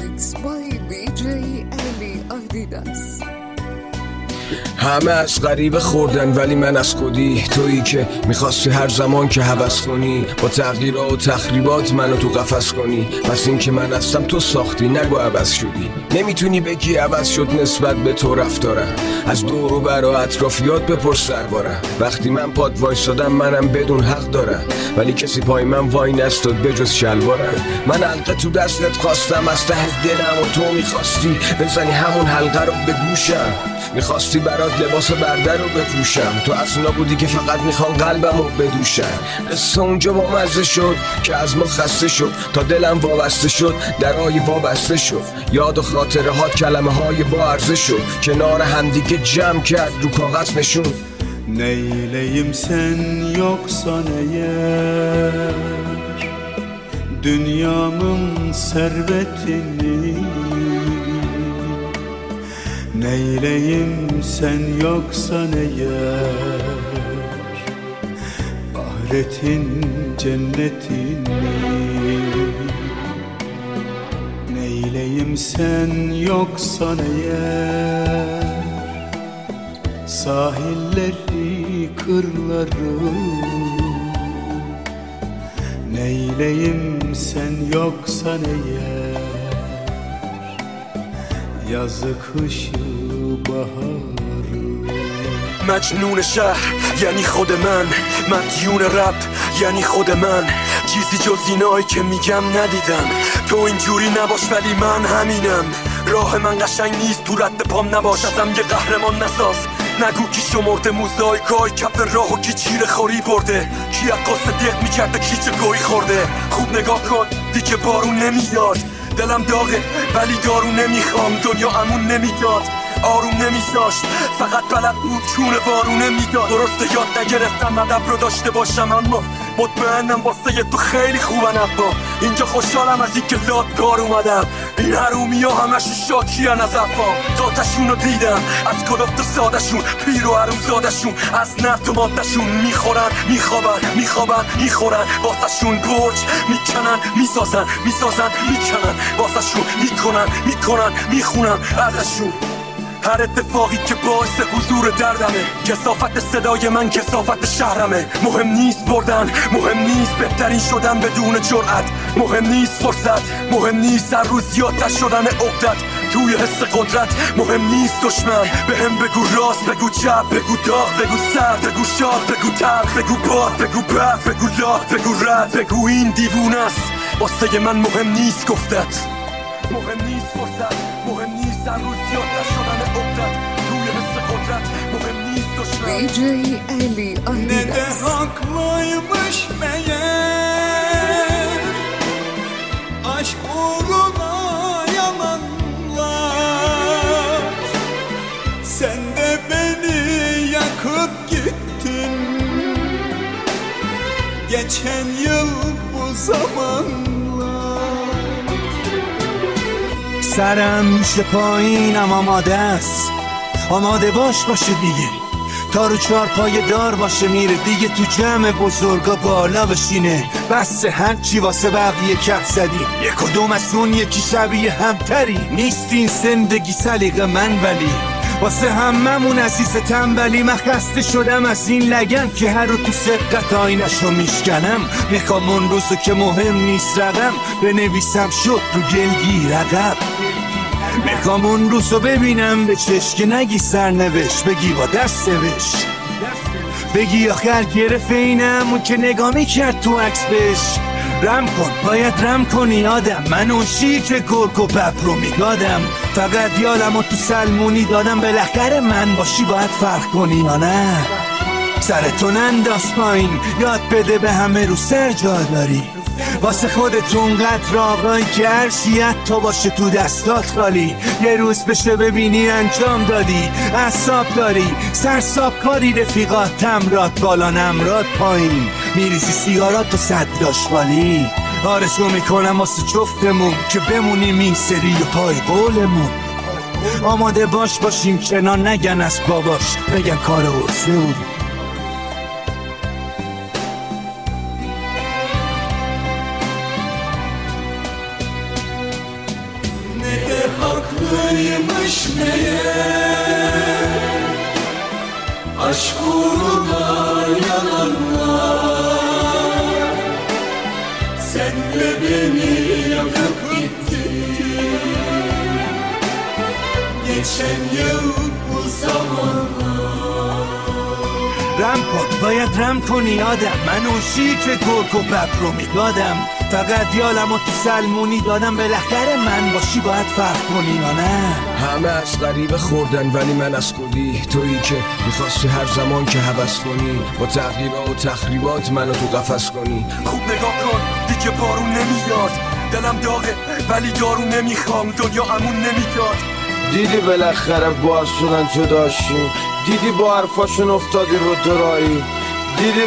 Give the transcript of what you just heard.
Beats by BJ Ali Adidas. همه از غریبه خوردن ولی من از خودی، تویی که میخواستی هر زمان که هوس کنی با تغییرات و تخریبات منو تو قفس کنی. پس این که من هستم تو ساختی، نگو عوض شدی. نمیتونی بگی عوض شد نسبت به تو رفتارم، از دور و بر و اطرافیات بپرس سربارم. وقتی من پاد وایسادم منم بدون حق دارم، ولی کسی پای من وای نستاد بجز شلوارم. من حلقه تو دستت خواستم از ته دلم و تو میخواستی بزنی همون حلقه رو به گوشم. میخواستی برات لباس برده رو بپوشم، تو اصلا بودی که فقط میخوان قلبم رو بدوشم. قصه اونجا با مزه شد که از ما خسته شد، تا دلم وابسته شد درای وابسته شد. یاد و خاطره هات کلمه های با عرضه شد، کنار همدیگه جمع کرد رو کاغذ نشون. Neyleyim sen yoksan eğer dünyamın servetini, neyleyim sen yoksan eğer ahiretin cennetini, neyleyim sen yoksan eğer sahilleri, kırları, neyleyim sen yoksan eğer yazı, kışı, baharı. مجنون شهر یعنی خود من، مدیون رپ یعنی خود من. چیزی جز اینایی که میگم ندیدم، تو اینجوری نباش ولی من همینم. راه من قشنگ نیست تو رد پام نباش، ازم یه قهرمان نساز. نگو کی شمرده موزاییکای کف راه و کی چیره خوری برده، کی عقاص دق میکرده کی چه گویی خورده. خوب نگاه کن دیگه بارون نمیاد، دلم داغه ولی دارو نمیخوام. دنیا امون نمیداد، آروم نمیذاشت، فقط بلد بود چونه بارونه میداد. درسته یاد نگرفتم ادب رو داشته باشم، اما مطمئنم واسه تو خیلی خوبن. ابا اینجا خوشحالم از این که لادگار اومدم. این حرومی ها همشون شاکیان از افام، ذاتشون رو دیدم از کلفت و سادشون، پیر و حروم زادشون از نفت و مادشون. میخورن میخوابن میخورن، واسهشون برج میکنن میسازن میکنن، واسهشون میکنن میخونن ازشون. هر اتفاقی که باعث حضور دردمه، کثافت صدای من کثافت شهرمه. مهم نیست بردن، مهم نیست بهترین شدن بدون جرأت، مهم نیست فرصت، مهم نیست هر روز زیادتر شدن عقدت توی حس قدرت. مهم نیست دشمن بهم بگو راست، بگو چپ، بگو داغ، بگو سرد، بگو شاد، بگو تلخ، بگو باد، بگو برف، بگو لات، بگو رد، بگو این دیوونه است. واسه من مهم نیست گفتت، مهم نیست فرصت، مهم نیست هر روز زیادتر شدن عقدت توی حس قدرت. مهم نیست دشمن. BJ Ali Ne de Adidas. haklıymış meğer aşk uğruna yalanlar. Sen de beni yakıp gittin geçen yıl bu zamanlar. سرم میشه پایینم آماده است، آماده باشه دیگه، تا رو چار پای دار باشه میره دیگه. تو جمع بزرگا بالا بشینه، بس هرچی واسه بقیه کف زدیم، یک کدوم از اون یکی شبیه همتری. نیست این زندگی سلیقه من ولی واسه هممون عزیز تنبلی. من خسته شدم از این لگن که هر رو تو سقط آینشو میشکنم. میخوام اون روزو که مهم نیست رقم بنویسم شد رو گلگیر عقب. میخوام اون روزو ببینم به چشم که نگی سرنوشت، بگی با دست نوشت، بگی آخر گرفت اینم اون که نگاه میکرد تو عکس بهش. رم کن باید رم کنی آدم، من اون شیر که گرگ و ببر رو میدادم. فقط یادم تو سلمونی دادم، بالاخره من باشی باید فرق کنی یا نه. سرتون انداز پایین، یاد بده به همه رو سر جا داری. واسه خودتون قدر آقایی که هرشیت تو باشه تو دستات خالی. یه روز بشه ببینی انجام دادی، اعصاب داری، سرساب کاری، رفیقات تمرات بالا نمرات پایین، میریزی سیگارات و صدلاش خالی. آرزو میکنم واسه جفتمون که بمونیم این سری و پای قولمون. آماده باشیم کنار نگن از باباش، بگن کار عرضه بود. Yanlıymış meğer aşk uğruna yalanlar. Sen de beni yakıp gittin geçen yıl bu zamanlar. رم کن باید رم کنی آدم من اوشی که گرگ و ببر رو میدادم فقط یالم و تو سلمونی دادم بالاخره من باشی باید فرق کنی یا نه همه از غریبه خوردن ولی من از خودی تویی که میخواستی هر زمان که هوس کنی با تغییرات و تخریبات منو تو قفس کنی. خوب نگاه کن دیگه بارون نمیاد دلم داغه ولی دارو نمیخوام دنیا امون نمیداد. دیدی بالاخره باز شدن جدا شیم دیدی با حرفاشون افتادی رو درایی دیدی